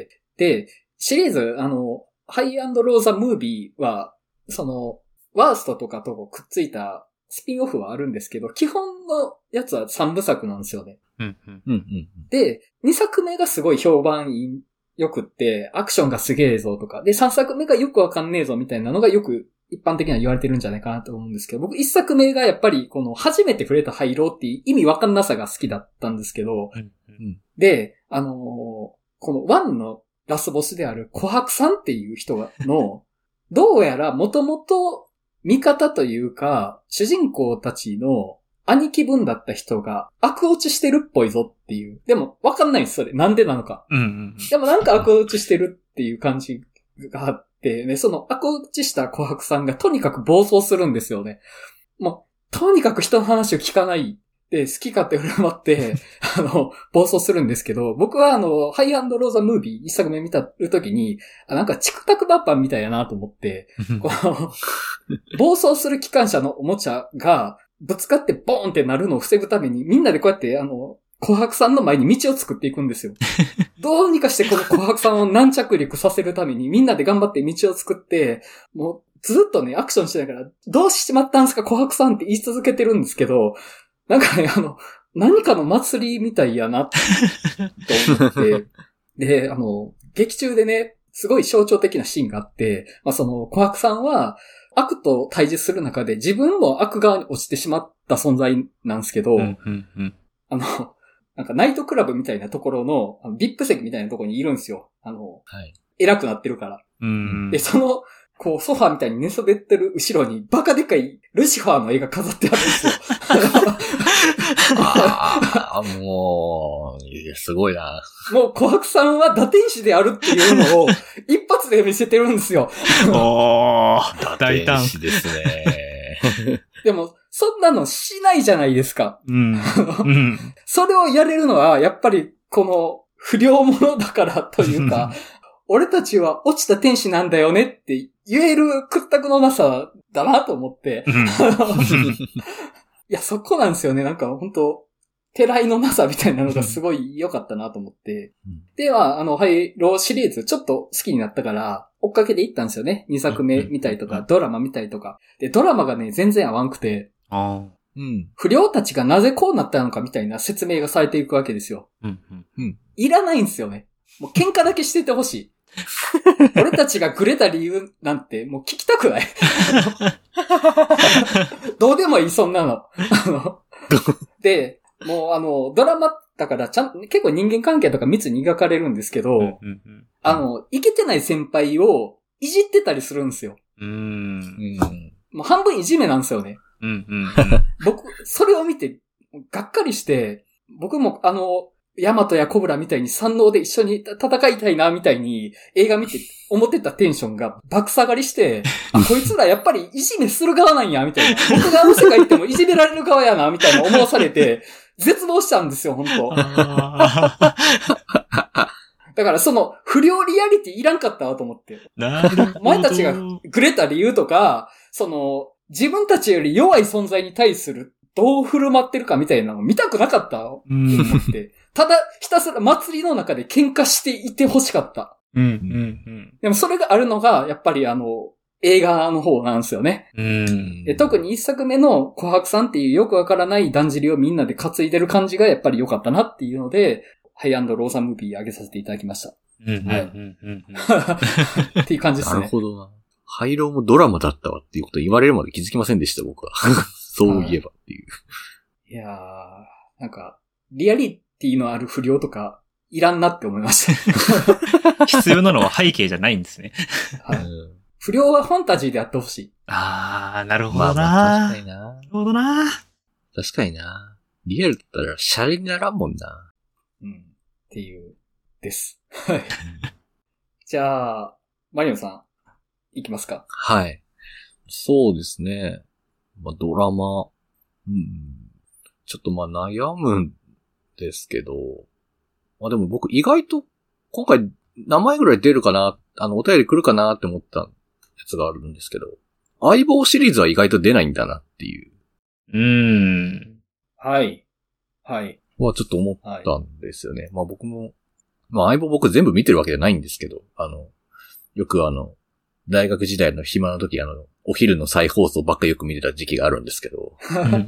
で、シリーズ、あの、ハイ&ローザ・ムービーは、その、ワーストとかとくっついたスピンオフはあるんですけど、基本のやつはさんぶさくなんですよね。 うんうんうんうんで、にさくめがすごい評判良くって、アクションがすげえぞとか、で、さんさくめがよくわかんねえぞみたいなのがよく一般的には言われてるんじゃないかなと思うんですけど、僕いっさくめがやっぱりこの初めて触れた廃炉っていう意味わかんなさが好きだったんですけど、 うんうんで、あのーこのワンのラスボスである琥珀さんっていう人がの、どうやらもともと味方というか、主人公たちの兄貴分だった人が悪落ちしてるっぽいぞっていう。でもわかんないです、それ。なんでなのか。 うんうんでもなんか悪落ちしてるっていう感じがあってね、その悪落ちした琥珀さんがとにかく暴走するんですよね。もう、とにかく人の話を聞かないで好き勝手振る舞って、あの、暴走するんですけど、僕はあの、ハイ&ローザ・ムービー一作目見たときに、あなんかチクタクバッパンみたいやなと思って、この、暴走する機関車のおもちゃが、ぶつかってボーンってなるのを防ぐために、みんなでこうやって、あの、琥珀さんの前に道を作っていくんですよ。どうにかしてこの琥珀さんを軟着陸させるために、みんなで頑張って道を作って、もうずっとね、アクションしながら、どうしちまったんすか琥珀さんって言い続けてるんですけど、なんかね、あの、何かの祭りみたいやな、と思って、で、あの、劇中でね、すごい象徴的なシーンがあって、まあ、その、琥珀さんは、悪と対峙する中で自分も悪側に落ちてしまった存在なんですけど、 うんうんうんあの、なんかナイトクラブみたいなところの、あのビップ席みたいなところにいるんですよ。あの、 はい。 偉くなってるから。 うんうんで、その、こう、ソファーみたいに寝そべってる後ろに、バカでかいルシファーの絵が飾ってあるんですよ。 ああ、もう、いやすごいな。 もう、琥珀さんは打天使であるっていうのを、一発で見せてるんですよ。 おー、大胆。 天使ですね。 でも、そんなのしないじゃないですか。 うん。うん。 それをやれるのは、やっぱり、この、不良者だからというか、俺たちは落ちた天使なんだよねって言える屈託のなさだなと思って。いや、そこなんですよね。なんか本当てらいのなさみたいなのがすごい良かったなと思って。では、あの、ハイローシリーズちょっと好きになったから、追っかけで行ったんですよね。にさくめ見たりとか、ドラマ見たりとか。で、ドラマがね、全然合わんくて。 あうん。 不良たちがなぜこうなったのかみたいな説明がされていくわけですよ。 うんうん。 いらないんですよね。もう喧嘩だけしててほしい。俺たちがグレた理由なんてもう聞きたくない。どうでもいい、そんなの。あので、もうあの、ドラマだからちゃん、結構人間関係とか密に描かれるんですけど、 うんうんあの、イケてない先輩をいじってたりするんですよ。 うん。うん。 うん。 もう半分いじめなんですよね。 うんうん。 僕、それを見て、がっかりして、僕もあの、ヤマトやコブラみたいに三能で一緒に戦いたいな、みたいに映画見て思ってたテンションが爆下がりして、あ、こいつらやっぱりいじめする側なんや、みたいな。僕があの世界行ってもいじめられる側やな、みたいな思わされて、絶望しちゃうんですよ、本当だからその不良リアリティいらんかったわと思って。 なるほど。 お前たちがグレた理由とか、その、自分たちより弱い存在に対するどう振る舞ってるかみたいなの見たくなかったと思って。ただ、ひたすら祭りの中で喧嘩していて欲しかった。 うんうんうん。 でもそれがあるのが、やっぱりあの、映画の方なんですよね。 うんで特に一作目の琥珀さんっていうよくわからないだんじりをみんなで担いでる感じがやっぱり良かったなっていうので、ハイ&ローザムービー上げさせていただきました。 うんうんうんうんっていう感じですね。 なるほどな。ハイローもドラマだったわっていうこと言われるまで気づきませんでした、僕は。そういえばっていう。 いやー、なんか、リアリティのある不良とか、いらんなって思いました。 必要なのは背景じゃないんですね。 はい、不良はファンタジーであってほしい。 あー、なるほどな、 まあ、確かにな。 なるほどな。 確かにな。リアルだったらシャレにならんもんな。 うん。っていう、です。はい。じゃあ、マリオさん、いきますか。 はい。そうですね。まあ、ドラマ、うん。ちょっとまあ悩むんですけど、 あ、でも僕意外と、今回何枚ぐらい出るかな、あの、お便り来るかなって思ったやつがあるんですけど、相棒シリーズは意外と出ないんだなっていう。 うーん。 はい。はい。 はちょっと思ったんですよね。はい、まあ僕も、まあ相棒僕全部見てるわけじゃないんですけど、あの、よくあの、大学時代の暇な時あの、お昼の再放送ばっかよく見てた時期があるんですけど。 うんうんうん、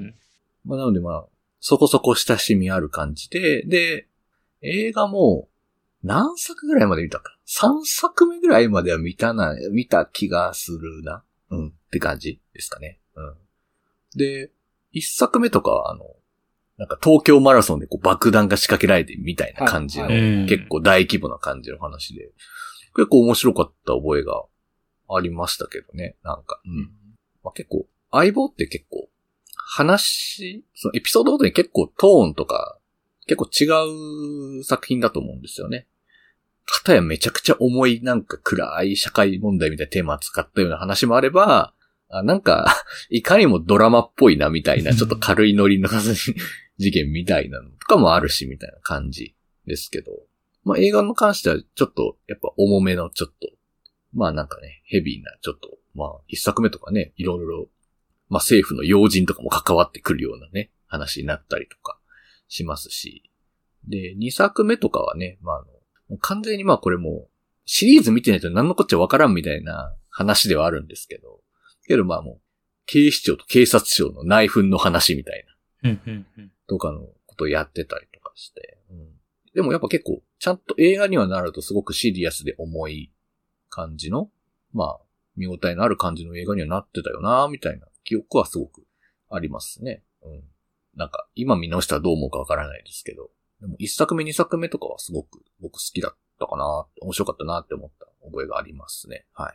まあなのでまあ、そこそこ親しみある感じで、で、映画も何作ぐらいまで見たか ?さん 作目ぐらいまでは見たな、見た気がするな。うん、って感じですかね。うん。で、いっさくめとかはあの、なんか東京マラソンでこう爆弾が仕掛けられてみたいな感じの、はいはい、結構大規模な感じの話で、結構面白かった覚えがありましたけどね、なんか。うん。まあ、結構、相棒って結構、話、そのエピソードごとに結構トーンとか、結構違う作品だと思うんですよね。かたやめちゃくちゃ重いなんか暗い社会問題みたいなテーマを使ったような話もあれば、あなんか、いかにもドラマっぽいなみたいな、ちょっと軽いノリの事件みたいなのとかもあるしみたいな感じですけど、まあ映画に関してはちょっとやっぱ重めのちょっと、まあなんかね、ヘビーなちょっと、まあ一作目とかね、いろいろ、まあ政府の要人とかも関わってくるようなね、話になったりとかしますし、で、二作目とかはね、まああの、もう完全にまあこれもシリーズ見てないと何のこっちゃわからんみたいな話ではあるんですけど、けどまあもう、警視庁と警察庁の内紛の話みたいな、とかのことをやってたりとかして、うん、でもやっぱ結構、ちゃんと映画にはなるとすごくシリアスで重い感じの、まあ、見応えのある感じの映画にはなってたよなみたいな記憶はすごくありますね。うん。なんか、今見直したらどう思うかわからないですけど、でも一作目二作目とかはすごく僕好きだったかな、面白かったなって思った覚えがありますね。はい。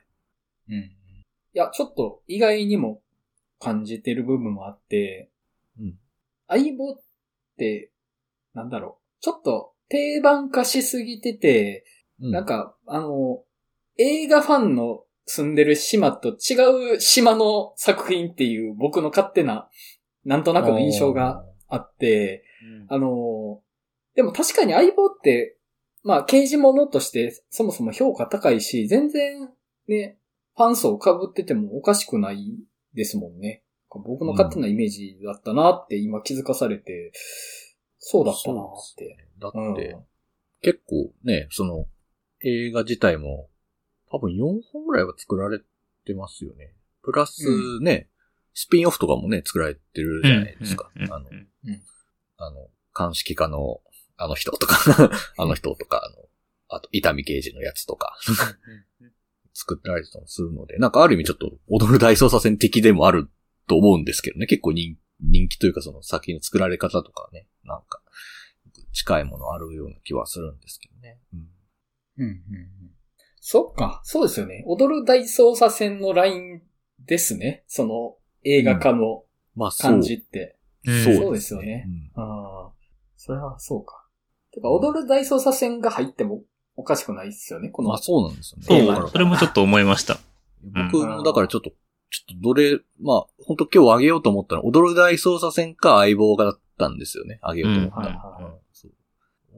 うん。いや、ちょっと意外にも感じてる部分もあって、うん、相棒って、なんだろう、ちょっと定番化しすぎてて、うん、なんか、あの、映画ファンの住んでる島と違う島の作品っていう僕の勝手な、なんとなくの印象があって、あの、でも確かに相棒って、まあ、刑事物としてそもそも評価高いし、全然ね、ファン層被っててもおかしくないですもんね。僕の勝手なイメージだったなって今気づかされて、うん、そうだったなって。 だって、うん、結構ね、その映画自体も多分よんほんぐらいは作られてますよね。プラスね、うん、スピンオフとかもね、作られてるじゃないですか。うん、あの、うん、あの、鑑識課のあの人とか、あの人とか、あの、あと、伊丹刑事のやつとか。作られてたりするので、なんかある意味ちょっと踊る大捜査線的でもあると思うんですけどね。結構人人気というかその作品の作られ方とかね、なんか近いものあるような気はするんですけどね。うん。 うんうんうん。そっか、そうですよね。踊る大捜査線のラインですね。その映画化の感じって。 うん、まあそう。そうですよね。うん、ああ、それはそうか。てか踊る大捜査線が入ってもおかしくないっすよね、この。 あ、そうなんですよね。そう、それもちょっと思いました。 僕もだからちょっと、ちょっとどれ、まあ、本当今日あげようと思ったのは、踊る大捜査線か相棒がだったんですよね。あげようと思ったら。うんはいはいそう、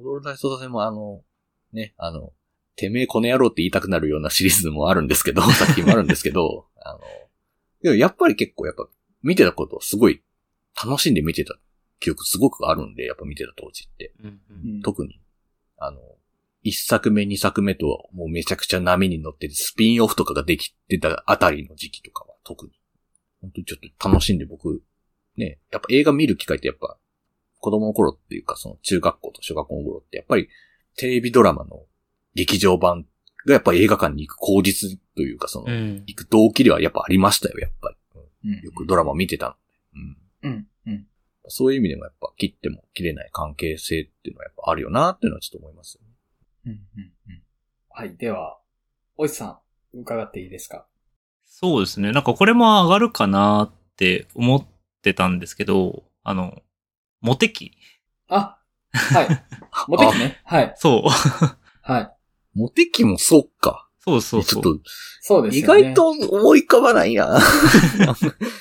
踊る大捜査線もあの、ね、あの、てめえこの野郎って言いたくなるようなシリーズもあるんですけど、作品もあるんですけど、あの、やっぱり結構やっぱ見てたことをすごい楽しんで見てた記憶すごくあるんで、やっぱ見てた当時って。うんうん、特に、あの、一作目二作目ともうめちゃくちゃ波に乗っててスピンオフとかができてたあたりの時期とかは特に。本当にちょっと楽しんで僕、ね、やっぱ映画見る機会ってやっぱ子供の頃っていうかその中学校と小学校の頃ってやっぱりテレビドラマの劇場版がやっぱ映画館に行く口実というかその、うん、行く動機ではやっぱありましたよ、やっぱり。うん、よくドラマ見てたので。うん。うん。うん。そういう意味でもやっぱ切っても切れない関係性っていうのはやっぱあるよなっていうのはちょっと思いますよね。 うんうんうん、はい。では、おいさん、伺っていいですか？ そうですね。なんかこれも上がるかなって思ってたんですけど、あの、モテ期。 あ、はい。モテ期ね。はい。 そう。 はい。 モテ期もそうか。 そうそうそう。 ちょっと、 そうですよね。 意外と思い浮かばないな。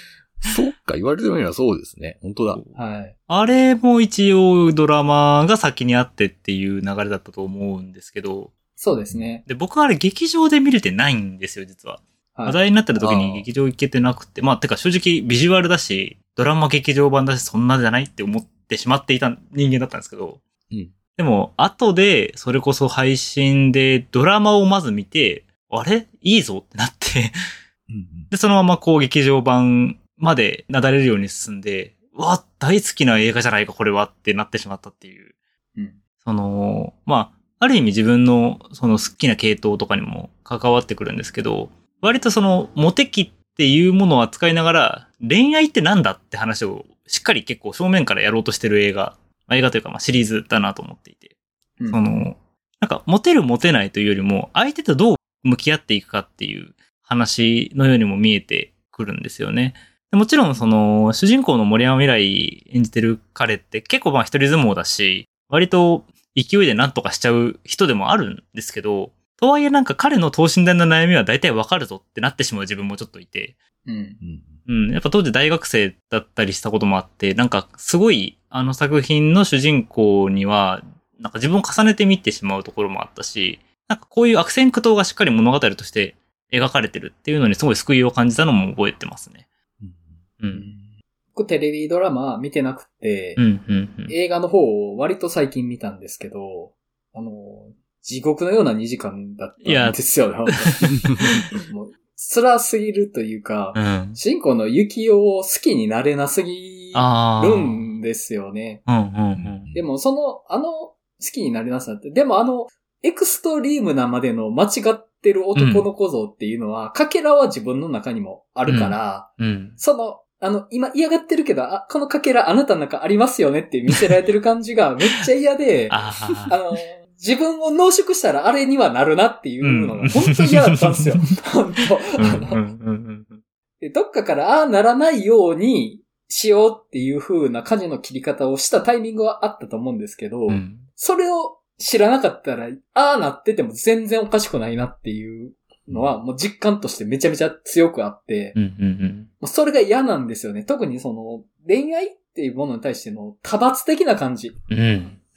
そっか、言われてみればそうですね。本当だ。 はい。 あれも一応ドラマが先にあってっていう流れだったと思うんですけど。 そうですね。 で、僕はあれ劇場で見れてないんですよ、実は。 はい、 話題になってる時に劇場行けてなくて、まあ、てか正直ビジュアルだし、ドラマ劇場版だし、そんなじゃないって思ってしまっていた人間だったんですけど。 うん。 でも、後で、それこそ配信でドラマをまず見て、あれいいぞってなってうんうん、 で、そのままこう劇場版までなだれるように進んで、うわ、大好きな映画じゃないか、これはってなってしまったっていう。 うん、 その、まあ、ある意味自分のその好きな系統とかにも関わってくるんですけど、割とその、モテ期っていうものを扱いながら、恋愛ってなんだって話をしっかり結構正面からやろうとしてる映画、映画というかまあシリーズだなと思っていて。うん、その、なんか、モテるモテないというよりも、相手とどう向き合っていくかっていう話のようにも見えてくるんですよね。もちろんその、主人公の森山未來演じてる彼って結構まあ一人相撲だし、割と勢いで何とかしちゃう人でもあるんですけど、とはいえなんか彼の等身大の悩みは大体わかるぞってなってしまう自分もちょっといて。うん。うん。やっぱ当時大学生だったりしたこともあって、なんかすごいあの作品の主人公には、なんか自分を重ねて見てしまうところもあったし、なんかこういう悪戦苦闘がしっかり物語として描かれてるっていうのにすごい救いを感じたのも覚えてますね。うん。うん、 僕テレビドラマ見てなくて、 うんうんうん、 映画の方を割と最近見たんですけど、あの、地獄のようなにじかんだったんですよ。もう辛すぎるというか、うん、主人公のユキオを好きになれなすぎるんですよね。 うんうんうん、 でもその、あの好きになれなさって、でもあの、エクストリームなまでの間違ってる男の小僧っていうのは、うん、かけらは自分の中にもあるから、うんうん、その、あの、今嫌がってるけど、あ、このかけらあなたの中ありますよねって見せられてる感じがめっちゃ嫌で、あ, あの、自分を濃縮したらあれにはなるなっていうのが本当に嫌だったんですよ。本当。でどっかからああならないようにしようっていう風な舵の切り方をしたタイミングはあったと思うんですけど、うん、それを知らなかったら、ああなってても全然おかしくないなっていうのはもう実感としてめちゃめちゃ強くあって、うんうんうん、もうそれが嫌なんですよね。特にその恋愛っていうものに対しての多発的な感じ。うんうん、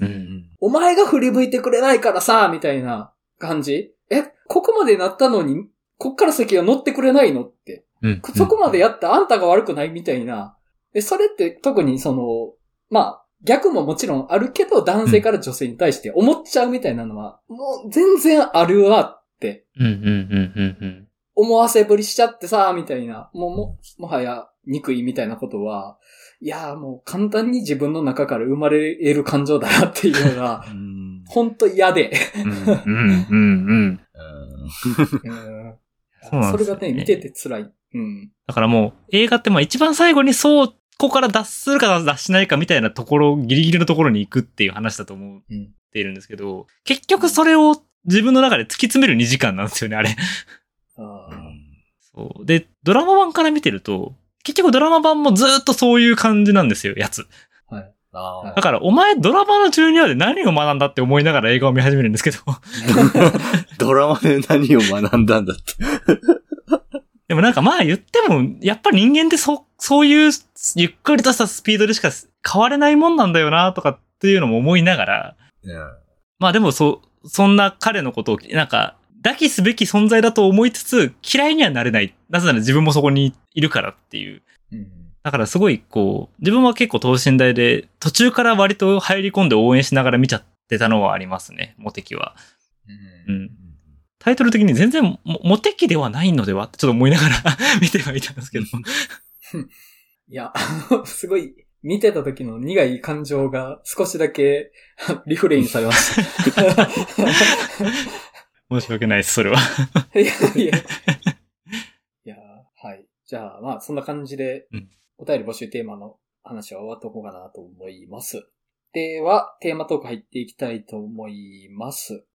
お前が振り向いてくれないからさ、みたいな感じ。え、ここまでなったのに、こっから先は乗ってくれないのって。うん、そこまでやったあんたが悪くないみたいな。で、それって特にその、まあ、逆ももちろんあるけど、男性から女性に対して思っちゃうみたいなのは、もう全然あるわって。思わせぶりしちゃってさ、みたいな。もう、も、もはや憎いみたいなことは、いやーもう簡単に自分の中から生まれる感情だなっていうのが、ほんと嫌で。それがね、見てて辛い。うん。 だからもう、映画ってまあ一番最後にそう、ここから脱するか脱しないかみたいなところ、ギリギリのところに行くっていう話だと思っているんですけど、うん、結局それを自分の中で突き詰めるにじかんなんですよね、あれ。あそう。で、ドラマ版から見てると、結局ドラマ版もずっとそういう感じなんですよ、やつ。はい。あだから、お前ドラマのじゅうにわで何を学んだって思いながら映画を見始めるんですけど。 ドラマで何を学んだんだって。 でもなんかまあ言っても、やっぱ人間ってそ、そういうゆっくりとしたスピードでしか変われないもんなんだよなとかっていうのも思いながら。Yeah. まあでもそ、そんな彼のことを、なんか、抱きすべき存在だと思いつつ、嫌いにはなれない。なぜなら自分もそこにいるからっていう。うん、だからすごいこう、自分は結構等身大で、途中から割と入り込んで応援しながら見ちゃってたのはありますね、モテキは。うんうん、タイトル的に全然モテキではないのではってちょっと思いながら見てはいたんですけど。 いや、すごい、見てた時の苦い感情が少しだけリフレインされました。 申し訳ないです、それは。いやいや。 いや、はい。じゃあ、まあ、そんな感じで、お便り募集テーマの話は終わっておこうかなと思います。では、テーマトーク入っていきたいと思います。